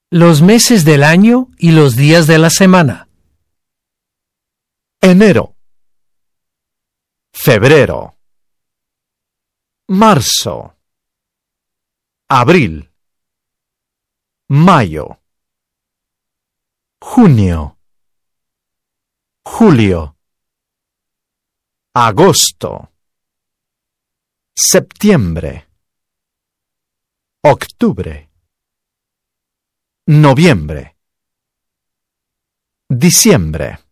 Los meses del año y los días de la semana. Enero, febrero, marzo, abril, mayo, junio, julio, agosto, septiembre, octubre, noviembre, diciembre.